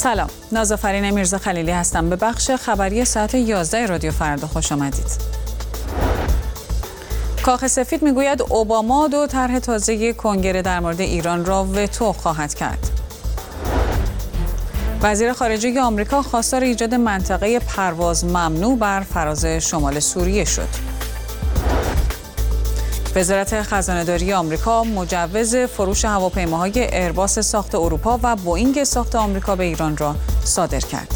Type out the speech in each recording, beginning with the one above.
سلام، نازافرین میرزا خلیلی هستم. به بخش خبری ساعت 11 رادیو فردا خوش آمدید. کاخ سفید میگوید اوباما دو طرح تازه کنگره در مورد ایران را وتو خواهد کرد. وزیر خارجه آمریکا خواستار ایجاد منطقه پرواز ممنوع بر فراز شمال سوریه شد. وزارت خزانه‌داری آمریکا مجوز فروش هواپیماهای ایرباس ساخت اروپا و بوئینگ ساخت آمریکا به ایران را صادر کرد.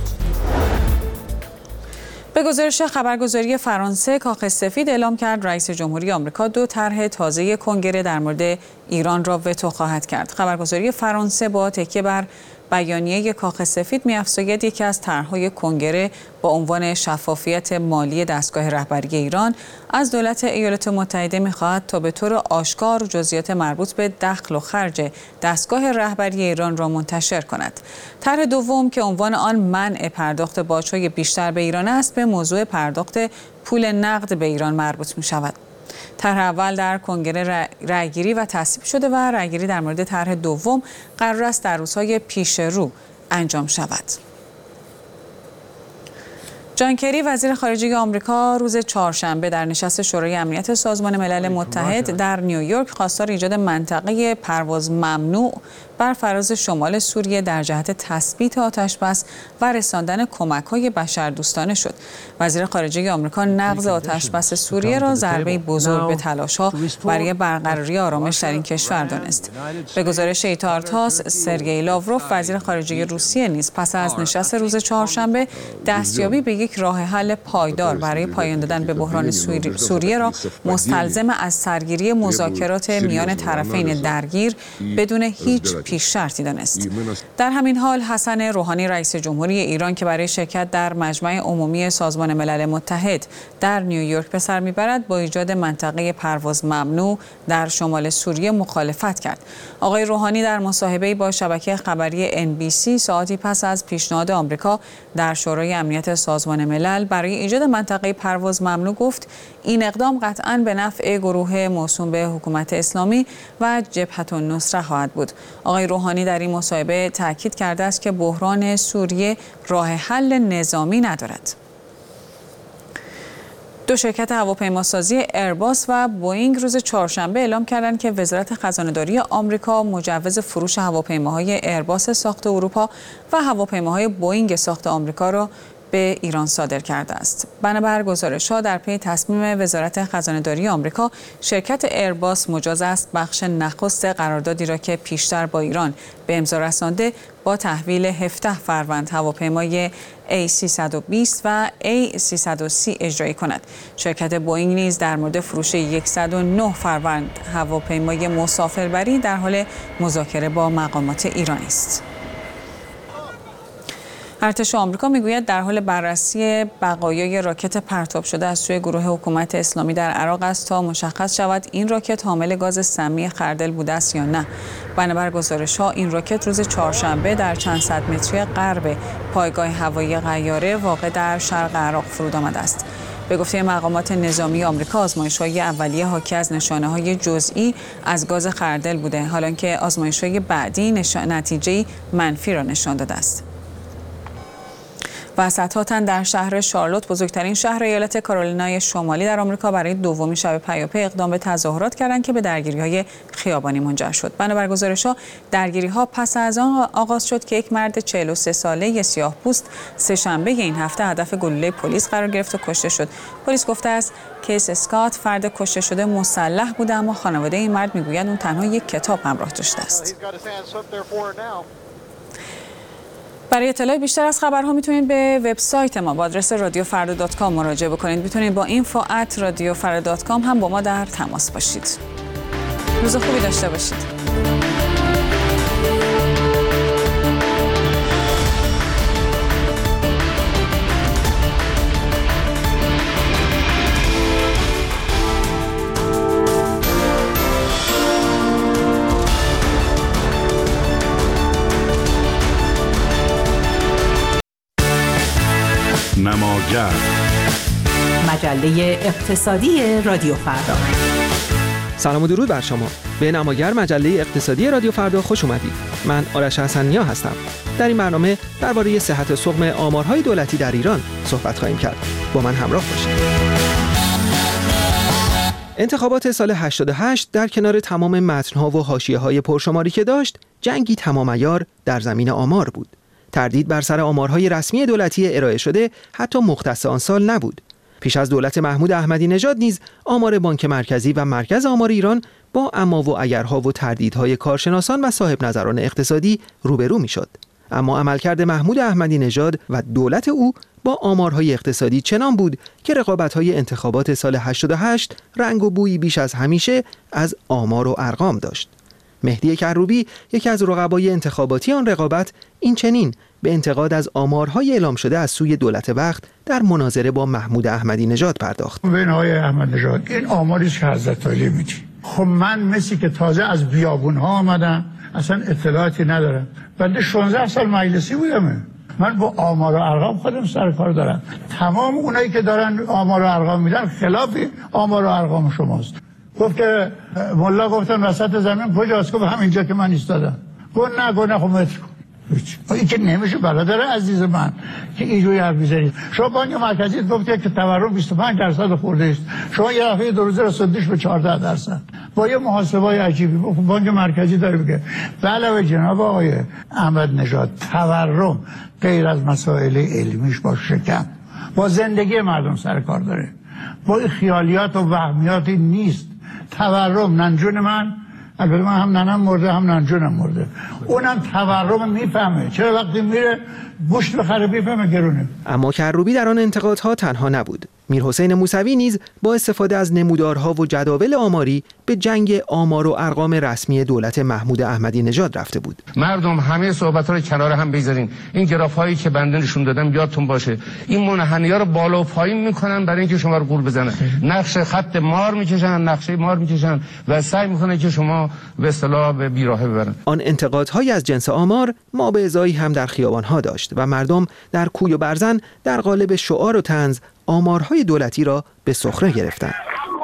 به گزارش خبرگزاری فرانسه، کاخ سفید اعلام کرد رئیس جمهوری آمریکا دو طرح تازه کنگره در مورد ایران را وتو خواهد کرد. خبرگزاری فرانسه با تکیه بر بیانیه کاخ سفید می‌افزاید یکی از طرح‌های کنگره با عنوان شفافیت مالی دستگاه رهبری ایران از دولت ایالات متحده می‌خواهد تا به طور آشکار جزئیات مربوط به دخل و خرج دستگاه رهبری ایران را منتشر کند. طرح دوم که عنوان آن منع پرداخت باج‌های بیشتر به ایران است، به موضوع پرداخت پول نقد به ایران مربوط می‌شود. طرح اول در کنگره رأیگیری و تصویب شده و رأیگیری در مورد طرح دوم قرار است در روزهای پیش رو انجام شود. جان کری وزیر خارجه آمریکا روز چهارشنبه در نشست شورای امنیت سازمان ملل متحد در نیویورک خواستار ایجاد منطقه پرواز ممنوع بر فراز شمال سوریه در جهت تثبیت آتش‌بس و رساندن کمک‌های بشردوستانه شد. وزیر خارجه آمریکا نقض آتش‌بس سوریه را ضربه بزرگ به تلاش‌ها برای برقراری آرامش در این کشور دانست. به گزارش ایتارتاس، سرگئی لاوروف وزیر خارجه روسیه نیز پس از نشست روز چهارشنبه دستیابی به یک راه حل پایدار برای پایان دادن به بحران سوریه را مستلزم از سرگیری مذاکرات میان طرفین درگیر بدون هیچ پیش شرطی دانست. در همین حال حسن روحانی رئیس جمهوری ایران که برای شرکت در مجمع عمومی سازمان ملل متحد در نیویورک به سر میبرد با ایجاد منطقه پرواز ممنوع در شمال سوریه مخالفت کرد. آقای روحانی در مصاحبه‌ای با شبکه خبری NBC ساعتی پس از پیشنهاد آمریکا در شورای امنیت سازمان ملل برای ایجاد منطقه پرواز ممنوع گفت این اقدام قطعاً به نفع گروه موسوم به حکومت اسلامی و جبهة النصره خواهد بود. آقای روحانی در این مصاحبه تاکید کرده است که بحران سوریه راه حل نظامی ندارد. دو شرکت هواپیماسازی ایرباس و بوئینگ روز چهارشنبه اعلام کردند که وزارت خزانه‌داری آمریکا مجوز فروش هواپیماهای ایرباس ساخت اروپا و هواپیماهای بوئینگ ساخت آمریکا را به ایران صادر کرده است. بنابر گزارش‌ها در پی تصمیم وزارت خزانه‌داری آمریکا، شرکت ایرباس مجاز است بخش نخست قراردادی را که پیشتر با ایران به امضا رسانده با تحویل 17 فروند هواپیمای A320 و A330 اجرایی کند. شرکت بوئینگ نیز در مورد فروش 109 فروند هواپیمای مسافربری در حال مذاکره با مقامات ایرانی است. ارتش آمریکا میگوید در حال بررسی بقایای راکت پرتاب شده از سوی گروه حکومت اسلامی در عراق است تا مشخص شود این راکت حامل گاز سمی خردل بوده است یا نه. بنابر گزارش‌ها این راکت روز چهارشنبه در چند صد متری غرب پایگاه هوایی قیاره واقع در شرق عراق فرود آمده است. به گفته مقامات نظامی آمریکا آزمایش‌های اولیه حاکی از نشانه‌های جزئی از گاز خردل بوده، حالانکه آزمایش‌های بعدی نتیجه منفی را نشان داده است. و اسطحاتاً در شهر شارلوت، بزرگترین شهر ایالت کارولینای شمالی در آمریکا، برای دومین شب پیاپی اقدام به تظاهرات کردند که به درگیری‌های خیابانی منجر شد. بنابر گزارش‌ها درگیری‌ها پس از آن آغاز شد که یک مرد 43 ساله سیاه‌پوست سه‌شنبه این هفته هدف گلوله پلیس قرار گرفت و کشته شد. پلیس گفته است کیس اسکات فرد کشته شده مسلح بوده، اما خانواده این مرد میگویند اون تنها یک کتاب همراه داشته است. برای اطلاع بیشتر از خبرها میتونید به وبسایت ما با آدرس radiofarda.com مراجعه بکنید. میتونید با info@radiofarda.com هم با ما در تماس باشید. روز خوبی داشته باشید. نماگر، مجله اقتصادی رادیو فردا. سلام و درود بر شما. به نماگر مجله اقتصادی رادیو فردا خوش اومدید. من آرش حسن‌نیا هستم. در این برنامه درباره صحت سقم آمارهای دولتی در ایران صحبت خواهیم کرد. با من همراه باشید. انتخابات سال 88 در کنار تمام متن‌ها و حاشیه‌های پرشماری که داشت، جنگی تمام عیار در زمین آمار بود. تردید بر سر آمارهای رسمی دولتی ارائه شده حتی مختص آن سال نبود. پیش از دولت محمود احمدی نژاد نیز آمار بانک مرکزی و مرکز آمار ایران با اما و اگرها و تردیدهای کارشناسان و صاحب نظران اقتصادی روبرو میشد. اما عملکرد محمود احمدی نژاد و دولت او با آمارهای اقتصادی چنان بود که رقابت‌های انتخابات سال 88 رنگ و بویی بیش از همیشه از آمار و ارقام داشت. مهدی کروبی، یکی از رقبای انتخاباتی آن رقابت، این چنین به انتقاد از آمارهای اعلام شده از سوی دولت وقت در مناظره با محمود احمدی نژاد پرداخت. ببین آقای احمدی نژاد، این آماری که حضرت علی میگی، خب من مثل که تازه از بیابون‌ها آمدم، اصلا اطلاعاتی ندارم. بنده 16 سال مجلسی بودم. من با آمار و ارقام خودم سر کار دارم. تمام اونایی که دارن آمار و ارقام میدن خلاف آمار و ارقام شماست. گفت که ملا گفتن وسط زمین کجاست؟ گفت همینجا که من ایستادم. گفت نه خب متر کن. این که نمیشه برادر عزیز من که اینجوری حرف میزنید. شما بانک مرکزی گفته که تورم 25% خورده است. شما یه دفعه دو روزه رسوندیش به 14%. با یه محاسبه‌ای عجیبی بانک مرکزی داره میگه به علاوه جناب آقای احمد نژاد، تورم غیر از مسائل علمیش با شکم با زندگی مردم سر کار داره. با خیالیات و وهمیاتی نیست. تورم ننجون من، البته من هم ننم مرده هم ننجونم مرده، اونم تورم میفهمه. چرا وقتی میره گوشت بخره میفهمه گرونه. اما کروبی در آن انتقادها تنها نبود. میرحسین موسوی نیز با استفاده از نمودارها و جداول آماری به جنگ آمار و ارقام رسمی دولت محمود احمدی نژاد رفته بود. مردم همه صحبت‌ها رو کنار هم بذارین. این گراف‌هایی که بنده نشون دادم یادتون باشه، این منحنی‌ها رو بالا و پایین می‌کنن برای اینکه شما رو گول بزنن. نقش خط مار می‌کشن، نقشه مار می‌کشن و سعی می‌کنن که شما به اصطلاح به بیراهه ببرن. آن انتقادهای از جنس آمار ما به ازایی هم در خیابان‌ها داشت و مردم در کوی و برزن در قالب شعار و طنز آمارهای دولتی را به سخره گرفتند.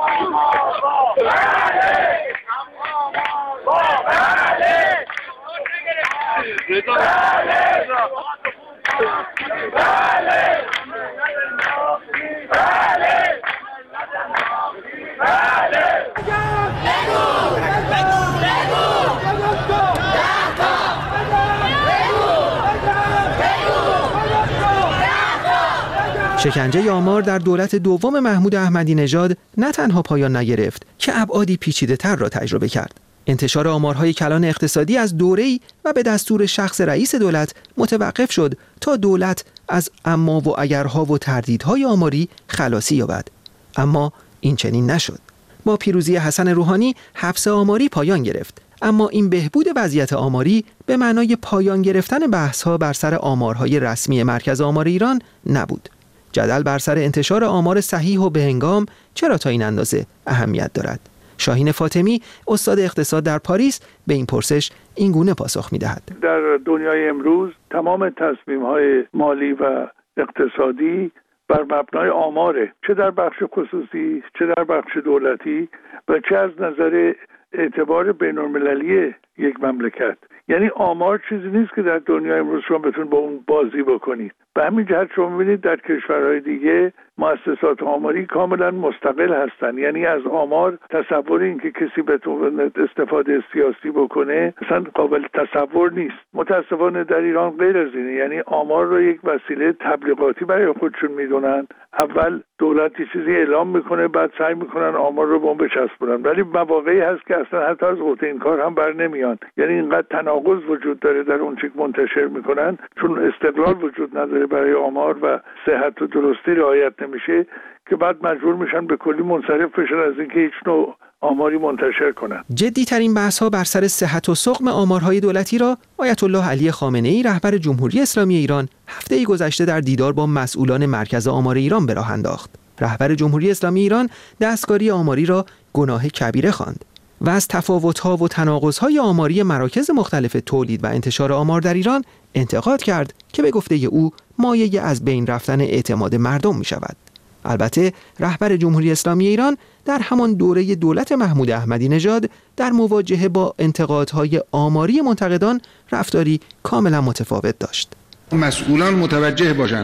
شکنجه آمار در دولت دوم محمود احمدی نژاد نه تنها پایان نگرفت که ابعادی پیچیده‌تر را تجربه کرد. انتشار آمارهای کلان اقتصادی از دوره‌ای و به دستور شخص رئیس دولت متوقف شد تا دولت از اما و اگرها و تردیدهای آماری خلاصی یابد. اما این چنین نشد. با پیروزی حسن روحانی حبس آماری پایان گرفت. اما این بهبود وضعیت آماری به معنای پایان گرفتن بحث‌ها بر سر آمارهای رسمی مرکز آمار ایران نبود. جدل بر سر انتشار آمار صحیح و بهنگام چرا تا این اندازه اهمیت دارد؟ شاهین فاطمی، استاد اقتصاد در پاریس، به این پرسش این گونه پاسخ می‌دهد. در دنیای امروز تمام تصمیم‌های مالی و اقتصادی بر مبنای آماره، چه در بخش خصوصی، چه در بخش دولتی و چه از نظر اعتبار بین‌المللی یک مملکت. یعنی آمار چیزی نیست که در دنیای امروز شما بتونید با اون بازی بکنید. به همین جهت شما می‌بینید در کشورهای دیگه مؤسسات آماری کاملا مستقل هستن. یعنی از آمار تصور این که کسی بتونه استفاده سیاسی بکنه اصلا قابل تصور نیست. متاسفانه در ایران غیر از اینه. یعنی آمار رو یک وسیله تبلیغاتی برای خودشون میدونن. اول دولت چیزی اعلام میکنه، بعد سعی میکنن آمار رو به اون بچسبونن، ولی مواقعی هست که اصلا حتی از قوت این کار هم بر نمیان. یعنی اینقدر تناقض وجود داره در اون چیز منتشر میکنن، چون استقلال وجود نداره برای آمار و صحت و درستی رعایت نمیشه که بعد مجبور میشن به کلی منصرف بشن از اینکه هیچ نوع آماری منتشر کنند. جدی ترین بحث ها بر سر صحت و سقم آمارهای دولتی را آیت الله علی خامنه‌ای رهبر جمهوری اسلامی ایران هفته گذشته در دیدار با مسئولان مرکز آمار ایران به راه انداخت. رهبر جمهوری اسلامی ایران دستکاری آماری را گناه کبیره خواند و از تفاوت‌ها و تناقض‌های آماری مراکز مختلف تولید و انتشار آمار در ایران انتقاد کرد که به گفته او مایه از بین رفتن اعتماد مردم می‌شود. البته رهبر جمهوری اسلامی ایران در همان دوره دولت محمود احمدی نژاد در مواجهه با انتقادهای آماری منتقدان رفتاری کاملا متفاوت داشت. مسئولان متوجه باشند،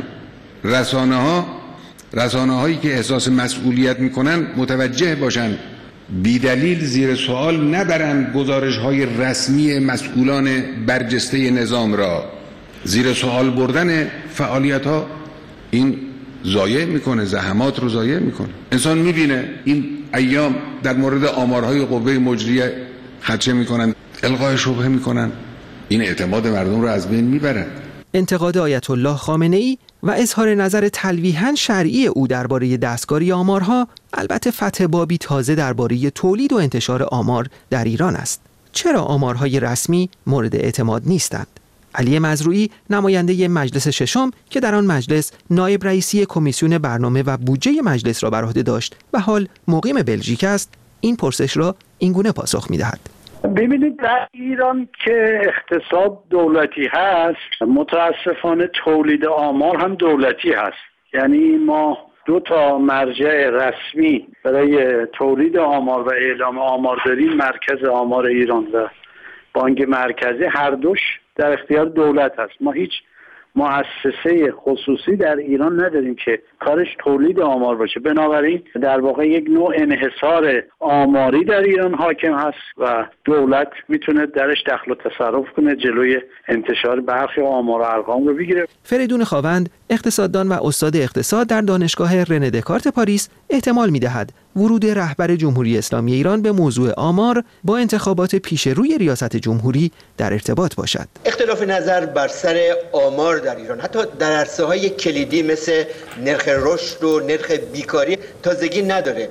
رسانه‌هایی که احساس مسئولیت میکنن متوجه باشند، بیدلیل زیر سوال نبرند گزارش‌های رسمی مسئولان برجسته نظام را. زیر سوال بردن فعالیت‌ها این ضایع میکنه، زحمات رو ضایع میکنه. انسان میبینه این ایام در مورد آمارهای قوه مجریه خدشه میکنن، القای شبهه میکنن، این اعتماد مردم رو از بین میبرن. انتقاد آیت الله خامنه‌ای و اظهار نظر تلویحاً شرعی او درباره دستکاری آمارها البته فتح بابی تازه درباره تولید و انتشار آمار در ایران است. چرا آمارهای رسمی مورد اعتماد نیستند؟ علی مزروعی نماینده مجلس ششم که در آن مجلس نایب رئیسی کمیسیون برنامه و بودجه مجلس را بر عهده داشت و حال مقیم بلژیک است، این پرسش را اینگونه پاسخ می‌دهد. ببینید در ایران که اقتصاد دولتی هست، متاسفانه تولید آمار هم دولتی هست. یعنی ما 2 مرجع رسمی برای تولید آمار و اعلام آمار داریم، مرکز آمار ایران و بانک مرکزی، هر دوش در اختیار دولت هست. ما هیچ مؤسسه خصوصی در ایران نداریم که کارش تولید آمار باشه. بنابراین در واقع یک نوع انحصار آماری در ایران حاکم هست و دولت میتونه درش دخل و تصرف کنه، جلوی انتشار برخی آمار و ارقام رو بگیره. فریدون خاوند، اقتصاددان و استاد اقتصاد در دانشگاه رنه دکارت پاریس، احتمال می‌دهد ورود رهبر جمهوری اسلامی ایران به موضوع آمار با انتخابات پیش روی ریاست جمهوری در ارتباط باشد. اختلاف نظر بر سر آمار در ایران حتی در عرصه‌های کلیدی مثل نرخ رشد و نرخ بیکاری تازگی نداره.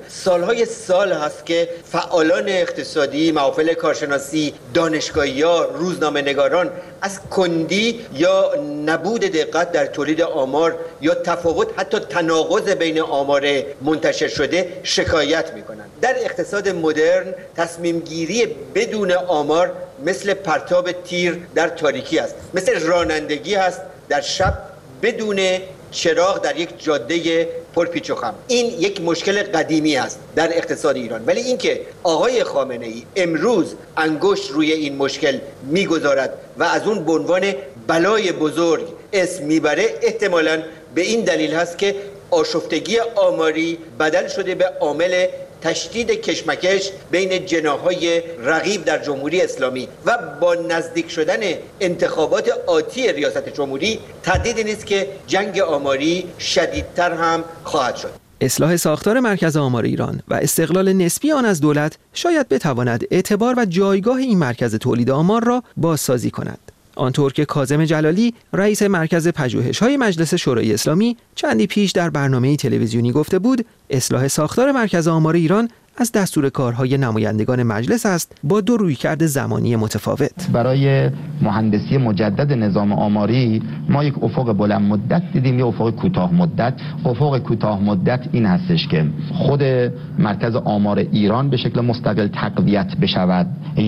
سال هست که فعالان اقتصادی، محافل کارشناسی، دانشگاهی‌ها، روزنامه‌نگاران از کندی یا نبود دقت در تولید آمار یا تفاوت حتی تناقض بین آمار منتشر شده شکایت میکنند. در اقتصاد مدرن تصمیم گیری بدون آمار مثل پرتاب تیر در تاریکی است، مثل رانندگی است در شب بدون چراغ در یک جاده پرپیچ و خم. این یک مشکل قدیمی است در اقتصاد ایران، ولی اینکه آقای خامنه‌ای امروز انگشت روی این مشکل میگذارد و از اون به عنوان بلای بزرگ اسم میبره، احتمالاً به این دلیل هست که آشفتگی آماری بدل شده به عامل تشدید کشمکش بین جناح‌های رقیب در جمهوری اسلامی و با نزدیک شدن انتخابات آتی ریاست جمهوری تردیدی نیست که جنگ آماری شدیدتر هم خواهد شد. اصلاح ساختار مرکز آمار ایران و استقلال نسبی آن از دولت شاید بتواند اعتبار و جایگاه این مرکز تولید آمار را بازسازی کند. آنطور که کاظم جلالی رئیس مرکز پژوهش‌های مجلس شورای اسلامی چندی پیش در برنامه تلویزیونی گفته بود، اصلاح ساختار مرکز آمار ایران از دستور کارهای نمایندگان مجلس است با 2 رویکرد زمانی متفاوت. برای مهندسی مجدد نظام آماری ما یک افق بلند مدت دیدیم، یک افق کوتاه مدت. افق کوتاه مدت این هستش که خود مرکز آمار ایران به شکل مستقل تقویت بشود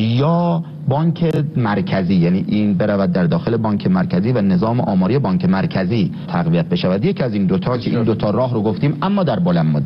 یا بانک مرکزی، یعنی این برود در داخل بانک مرکزی و نظام آماری بانک مرکزی تقویت بشود. یک از این دوتا که این دوتا راه رو گفتیم، اما در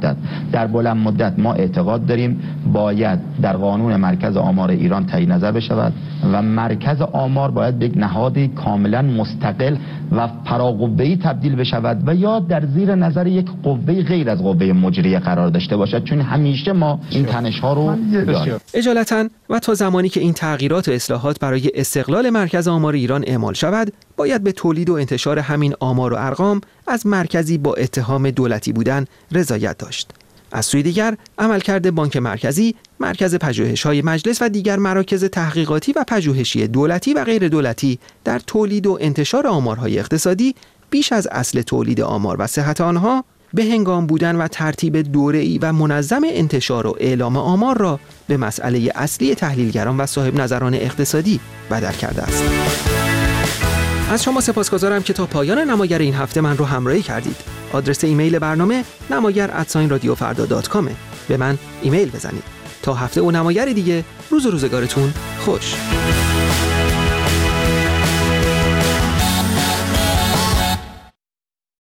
بلند مدت ما اعتقاد داریم باید در قانون مرکز آمار ایران تعیین نظر بشود و مرکز آمار باید به یک نهادی کاملا مستقل و فراقوه‌ای تبدیل بشود و یا در زیر نظر یک قوه غیر از قوه مجریه قرار داشته باشد، چون همیشه ما این تنش‌ها رو داریم. اجالتا و تا زمانی که این تغییرات و اصلاحات برای استقلال مرکز آمار ایران اعمال شود، باید به تولید و انتشار همین آمار و ارقام از مرکزی با اتهام دولتی بودن رضایت داشت. از سوی دیگر عملکرد بانک مرکزی، مرکز پژوهش‌های مجلس و دیگر مراکز تحقیقاتی و پژوهشی دولتی و غیر دولتی در تولید و انتشار آمارهای اقتصادی بیش از اصل تولید آمار و صحت آنها به هنگام بودن و ترتیب دوره‌ای و منظم انتشار و اعلام آمار را به مسئله اصلی تحلیلگران و صاحب نظران اقتصادی بدل کرده است. از شما سپاسگزارم که تا پایان نماگر این هفته من رو همراهی کردید. آدرس ایمیل برنامه namagar@radiofarda.com. به من ایمیل بزنید. تا هفته و نماگر دیگه، روز و روزگارتون خوش.